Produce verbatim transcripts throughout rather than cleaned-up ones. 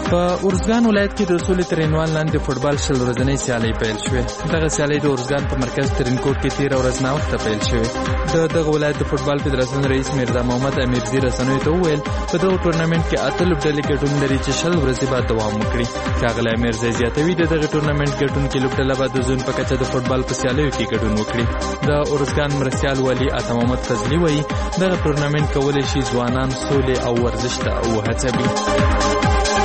په ارزګان ولایت کې د سولې تر عنوان لاندې فوټبال شل ورځنۍ سیالۍ پیل شوې. دغه سیالۍ د ارزګان په مرکز ترینکوټ کې تېره ورځ ناوخته پیل شوې. د دغه ولایت د فوټبال فدراسیون رئیس میرزا محمد امیرزي رسنیو ته وویل په دغه ټورنمنټ کې اته لوبډلې ګډون لري چې شل ورځې بعد دوام وکړي. ښاغلی امیرزي زیاتوي د دغه ټورنمنټ ګټونکې لوبډله به د زون په کچه د فوټبال په سیالیو کې ګډون وکړي. د ارزګان مرستیال والي عطا محمد فضلي وایي دغه ټورنمنټ کولی شي ځوانان سولې او ورزش ته وهڅوي.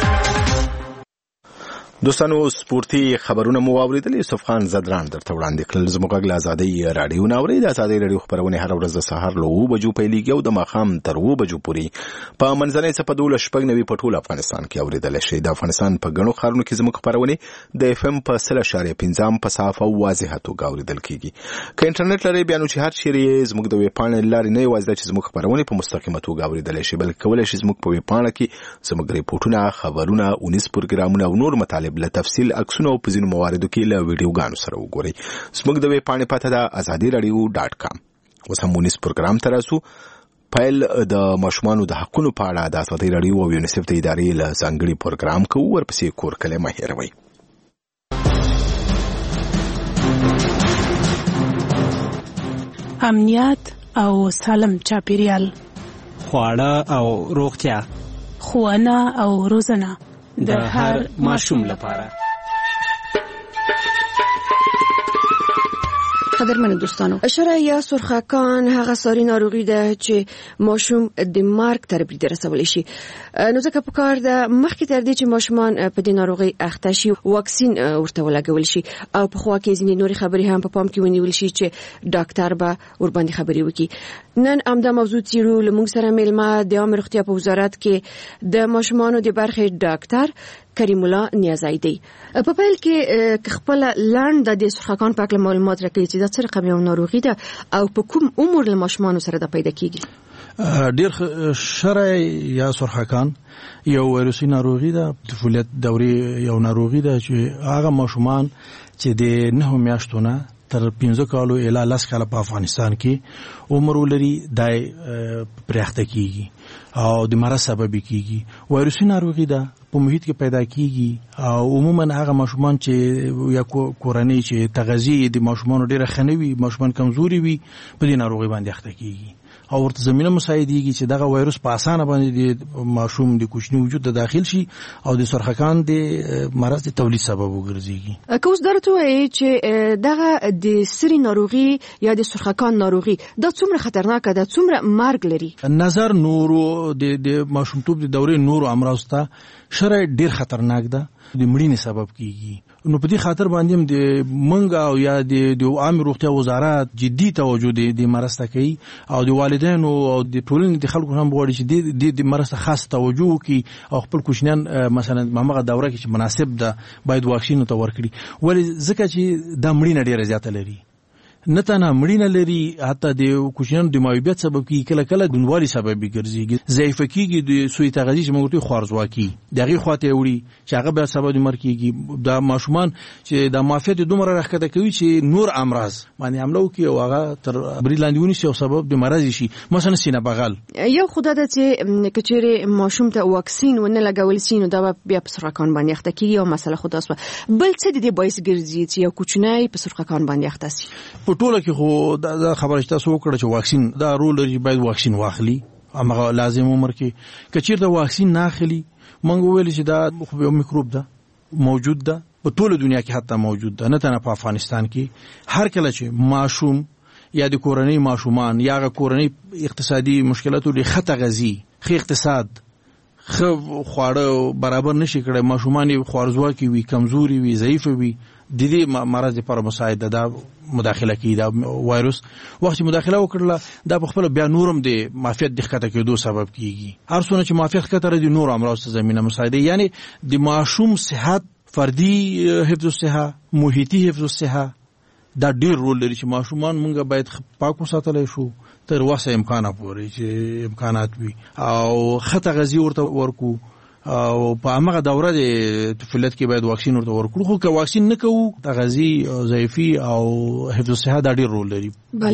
دوستانو سپورتي خبرونه مو واوریدل. یوسف خان زدران درته وړاندې کړل. زموږ غږ له ازادۍ راډیو نه اورئ. د ازادۍ راډیو خبرونه هر ورځ د سهار له اوه بجو پیلېږي او د ماښام تر اوه بجو پورې په منځنۍ څپه دولس شپږ نوي په ټول افغانستان کې اوریدلی شئ. د افغانستان په ګڼو ښارونو کې زموږ خپرونې د اف ام په سل اشاریه پنځه په صافه او واضحه توګه اوریدل کېږي. که انټرنیټ لرئ بیا نو چې هر چیرې یې زموږ د ویب پاڼې له لارې نه یوازې چې زموږ خپرونې په مستقیمه توګه اوریدلی شئ بلکې کولی شئ زموږ په ویب پاڼه کې زموږ ریپورټونه، خبرونه، اونیز پروګرامونه او نور مطالب له تفصیل عکسونه او په ځینو مواردو کې له ویډیوګانو سره وګورئ. زموږ د ویب پاڼې پته ده ازادي راډیو ډاټ کام. اوس هم ونیس پروګرام ته راسو. پیل د ماشومانو د حقونو په اړه د ازادي راډیو او یونیسف د ادارې له ځانګړي پروګرام کوو. ورپسې کور کلی مه هېروئ. امنیت او سالم چاپیریال، خواړه او روغتیا، ښوونه او روزنه د هر ماشوم لپاره. قدرمنو دوستانو، اشاره یا سرخکان هغه ساري ناروغي ده چې ماشوم د مرګ ته رسولی شي. نو ځکه پکار ده مخکې تر دې چې ماشومان په دې ناروغي اخته شي واکسین ورته ولګول شي او په خوا کې ځینې نورې خبرې هم په پام کې ونیول شي چې ډاکټر به ورباندې خبرې وکړي. نن همدا موضوع څیړو. له موږ سره میلمه د عامه روغتیا په وزارت کې د ماشومانو د برخې ډاکټر کریم الله نیازی دی. په پیل کې خپل لاند د سرخکان په اړه معلومات راکړي چې دا څه رقم یو ناروغي ده او په کوم عمر له ماشومانو سره دا پیدا کیږي. ډیر شرع یا سرخکان یو ویروسي ناروغي ده. طفولیت دورې یو ناروغي ده چې هغه ماشومان چې د نه میاشتو نه تر پنځه کالو اله لس کاله په افغانستان کې عمر ولري دای پرېخته کیږي او د مرض سبب کیږي. ویروسي ناروغي ده په محیط کې پیدا کیږي او عموما هغه ماشومان چې یا کورنۍ چې تغذیه د ماشومان ډیره خنوي، ماشومان کمزوري وي، په دې ناروغي باندې اخته کیږي او ورته زمينه مساعدېږي چې دغه وایروس په اسانه باندې د ماشوم د کوچني وجود ته داخل شي او د سرخکان د مرض د تولید سبب وګرځي. که اوس درته وایي چې دغه د سری ناروغي یا د سرخکان ناروغي دا څومره خطرناکه ده، څومره مرګ لري؟ نظر نورو د د ماشومتوب د دورې نورو امراض ته شرع ډیر خطرناک ده، د مړینې سبب کیږي. نو په دې خاطر باندې هم د منګ او یا د د عامه روغتیا وزارت جدي توجه د مرض ته کوي او د والدینو او د ټولنې د خلکو هم غواړي چې د د مرض ته خاص توجه وکړي او خپل کوچنیان مثلا مامغه دوره کې چې مناسب ده باید واکسین ته ورکړي. ولی ځکه چې د مړینه ډیره زیاته لري، نه تنها مړینه لري، حتی د کوچنیانو د معیوبیت سبب کیږي، کله کله ګنوالي سبب ګرځي، ضعیف کیږي د سوی تغذیه چې موږ ته خوارزواکي دغه خواته وړي چې هغه به سبب د مرګ کیږي. د ماشومان چې د معافیت دومره راخته کوي چې نور امراض باندې حمله کوي او هغه تر بریلاندونی شي او سبب د مرض شي، مثلا سینه بغل. یو خدای د چې کچېره ماشوم ته واکسین ونه لګول شي نو دا بیا په سرخکان باندې اخته کیږي او مسله خداس بل څه د دې باعث ګرځي چې یو کوچنی په سرخکان باندې اخته شي. په ټوله کې خو دا خبره تاسو وکړه چې واکسین دا رول لري، باید واکسین واخلي هغه لازم عمر کې. کچیر دا واکسین نه اخلي مونږ ویل چې دا خو یو میکروب ده موجود ده په ټوله دنیا کې، حتی موجود ده، نه تنه په افغانستان کې. هر کله چې ماشوم یا د کورنۍ ماشومان یا د کورنۍ اقتصادي مشکلاتو لري، خطه غذی خې اقتصاد خو خواړه برابر نشي کړي، ماشومان خوارزواکي وي، کمزوري وي، ضعیف وي، د دې مرض لپاره مساعده ده مداخله کوي. دا وایروس وخت مداخله وکړه دا په خپل بیا نورم د معافیت د ښکته کېدو سبب کیږي. هر څونه چې معافیت ښکته لري نور امراض ته زمينه مساعده، یعنی د ماشوم صحت، فردي حفظ الصحه، محیطي حفظ الصحه دا ډیر رول لري چې ماشومان مونږ باید پاک وساتل شو تر وسه امکانات پورې چې امکانات وي او خطه غذی ورته ورکو او په هغه دوره د طفولیت کې باید واکسین ورته ورکړو. خو که واکسین نه کوو تغذی ضعیفي او حفظ الصحه دا ډیر رول لري. بله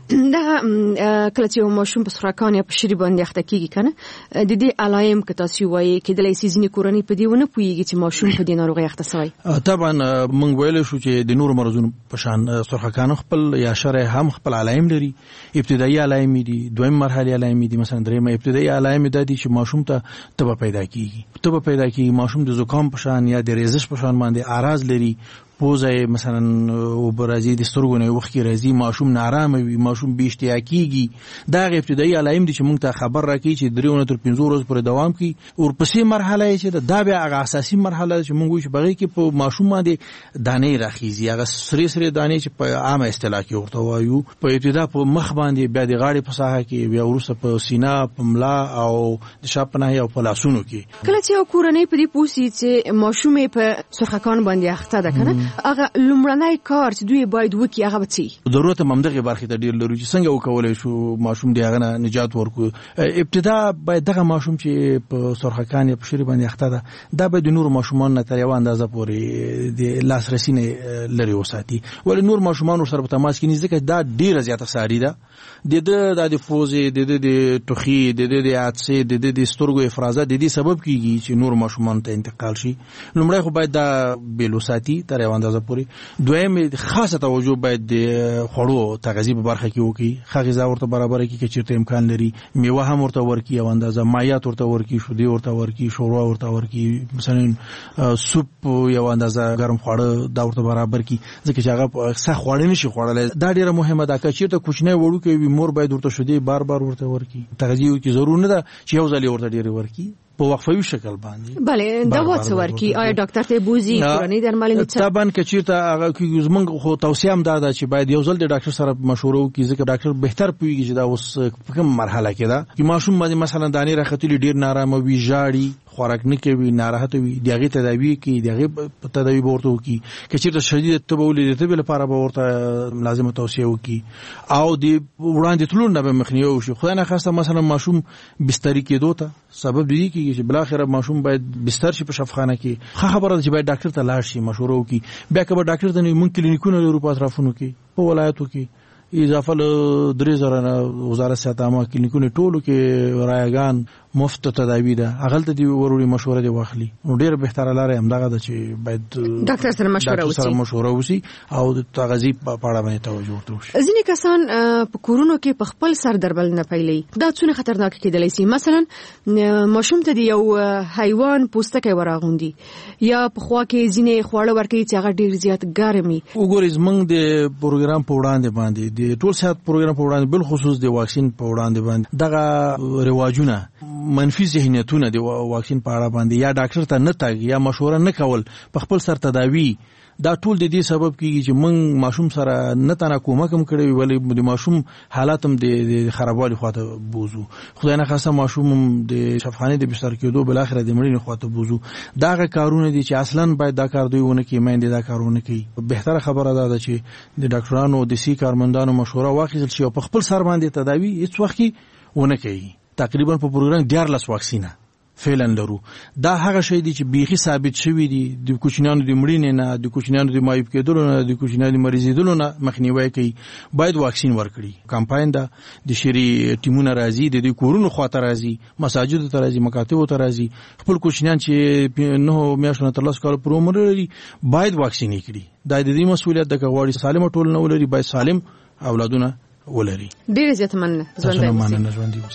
دا کله چې ماشوم په سرکان یا په شری باندې اخته کیږي کنه د دې علایم که تاسو وایي کې د لیسیزنی کورنۍ په دې ونه پويږي چې ماشوم په دې ناروغي اخته شوی. طبعا موږ ویل شو چې د نور مرزونو په شان سرخکان خپل یا شرع هم خپل علایم لري. ابتدایي علایم دي، دویم مرحله علایم دي. مثلا درېمه ابتدایي علایم د دې چې ماشوم ته تبه پیدا کیږي تبه پیدا کیږي ماشوم د زکام په شان یا د ریزش په شان باندې اعراض لري. پوزه مثلا او برازي د سترګو نه وخت کې راځي، ماشوم نارامه وي، ماشوم بي اشتیا کیږي. دا غي ابتدایي علایم دي چې موږ ته خبر راکړي چې درېونه تر پنځه ورځې پورې دوام کوي. او پسې مرحله چې دا بیا هغه اساسي مرحله چې موږ وایو چې بغي کې په ماشوم باندې دانې راخیږي، هغه سری سری دانې چې په عامه اصطلاح کې ورته وایو. په ابتدا په مخ باندې، بیا د غاړې په ساحه کې، بیا وروسته په سینه، په ملا او د شاپ نه او په لاسونو کې. کله چې یو کورنۍ په دې پوسی چې ماشوم په سرخکان باندې اخته ده کنه هغه لومړنی کار چې دوی باید وکړي هغه به ضرورت ممدغه برخه ته ډیر لري چې څنګه وکولای شو ماشوم دی هغه نجات ورکو. ابتدا باید دغه ماشوم چې په سرخکان یا په شری باندې اخته ده دا به د نور ماشومان نه تر یو اندازه پورې د لاسرسي نه لري وساتي. ول نور ماشومان سره په تماس کې نه ځکه دا ډیره زیاته ساري ده. د د د فوزي د د ټوخي د د د عطسه د د سترګو افرازات د دې سبب کیږي چې نور ماشومان ته انتقال شي. لومړی خو باید دا بیلوساتي تر یو اندازه پورې. دویم خاصه توجه باید د خوړو تغذیه په برخه کې وکړي. غذا ورته برابر کړي چې چیرته امکان لري. میوه هم ورته ورکړي او اندازه مایات ورته ورکړي، شودي ورته ورکړي، شوروا ورته ورکړي، مثلا سوپ یو اندازه ګرم خواړه دا ورته برابر کړي ځکه چې هغه سخت خواړه نشي خوړلای. دا ډیره مهمه ده. که چیرته کوچنی وړو کې مور باید ورته شودي بار بار ورته ورکړي. تغذیه کې ضرور نه ده چې یو ځل ورته ډیره ورکړي په وقفوي شکل باندې. بله دوا څه ورکی؟ آیا ډاکټر ته بوزي کورنۍ درملنه څه؟ طبعا که چیرته هغه کې زمونږ خو توصیه هم ده چې باید یو ځل د ډاکټر سره مشوره وکړي ځکه ډاکټر بهتر پوهیږي چې دا اوس کوم مرحله کې ده. چې ماشوم باندې مثلا دانې راختلی ډیر نارامه وي، ژاړي، خوراک نه کوي، ناراحت وي، دغه تداوی کوي، دغه تداوی ورته وکړي. که چیرته شدید تبه ولې ته بل لپاره به ورته لازمه توصیه وکړي او د وړاندې تلو نه به مخنیوي وشي. خدای نه خواسته مثلا ماشوم بستری کېدو ته سبب دی کیږي چې بل اخر ماشوم باید بستر شي په شفاخانه کې. خبره ده چې باید ډاکټر ته لاړ شي، مشوره وکړي. بیا که به ډاکټر ته نه مونږ کلینیکونه لرو په اطرافونو کې په ولایتو کې اضافه له درې زره وزارت صحت عامه کلینیکونه ټولو کې رایگان مفت تداوی ده. هغه ته دی وروري مشوره دی واخلي. نو ډیر بهتره لاره هم دغه ده چې باید ډاکټر سره مشوره وشي سره مشوره وشي او د تغذیه په اړه باندې توجه وکړي. ځینې کسان په کورونو کې په خپل سر دربل نه پیلي. دا څونه خطرناک کېدلی شي. مثلا ماشوم ته دی یو حیوان پوستکی وراغوندي یا په خوا کې ځینې خواړه ورکړي چې هغه ډیر زیات ګرمي. وګورئ زمونږ د پروګرام په وړاندې باندې د ټول صحت پروګرام په وړاندې بل خصوص د واکسین په وړاندې باندې دغه رواجونه منفي ذهنیتونه د واکسین په اړه باندې یا ډاکټر ته نه تګ یا مشوره نه کول، په خپل سر تداوی، دا ټول د دې سبب کیږي چې موږ ماشوم سره نه تنه کومک هم کړی ولی د ماشوم حالات هم د خرابوالي خواته بوزو. خدای نه خاصه ماشوم د شفاخانه د بستر کېدو بل اخر د مړینې خواته بوزو. دا کارونه دي چې اصلا باید دا کار دوی ونه کوي، مېندې دا کارونه کوي. بهتره خبره ده چې د ډاکټرانو د سی کارمندانو مشوره واخیستل شي او په خپل سر باندې تداوی هیڅ وخت ونه کوي. تقریبا په پروګرام دیارلس واکسینه فعلا لرو. دا هغه شی دی چې بیخي ثابت شوی دی د کوچنیانو د مړینې نه، د کوچنیانو د مایوب کېدلو نه، د کوچنیانو د مریضېدلو نه مخنیوي کوي. باید واکسین ورکړي. کمپاین دا د شری ټیمونه راځي، د دې کورونو خواته راځي، مساجد ته راځي، مکاتب ته راځي. خپل کوچنیان چې نه میاشتو تر لس کال پر عمر لري باید واکسین کړي. دا د دې مسؤلیت د کغواړي سالم ټولنه ولري، باید سالم اولادونه ولري. ډیر زیات مننه. ژوند دی.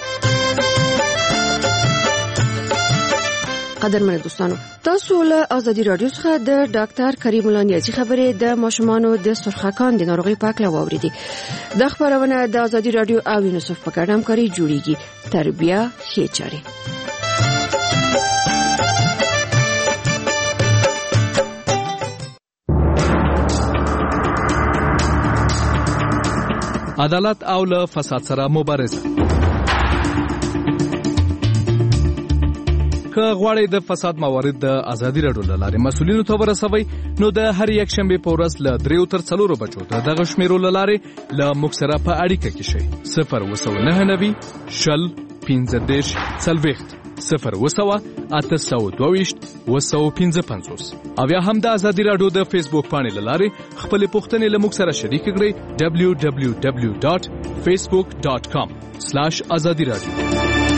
قدرمن دوستانو، تاسو له ازادي رادیو څخه د ډاکټر کریم الله نیازي خبرې د ماشومانو د سرخکان د ناروغي په اړه واوریدي. د خبرونه د ازادي رادیو او یونیسف په ګډه همکاري جوړیږي. تربیه ښې چارې. عدالت او له فساد سره مبارزه. که غواړئ د فساد موارد د ازادي راډیو له لارې مسؤلینو ته ورسوئ نو د هر یک شنبې په ورځ له دریو تر څلورو بجو د دغه شمیرو له لارې له موږ سره په اړیکه کې شئ. صفر اووه سوه نهه نوي شل پنځه دېرش څلوېښت صفر وسوه اته سوه دوه ویشت اوه سوه پنځه پنځوس او یا هم د ازادي راډیو د فیسبوک پاڼې له لارې خپلې پوښتنې له موږ سره شریک کړئ دبلیو دبلیو دبلیو ډاټ فیسبوک ډاټ کام سلاش ازادي راډیو.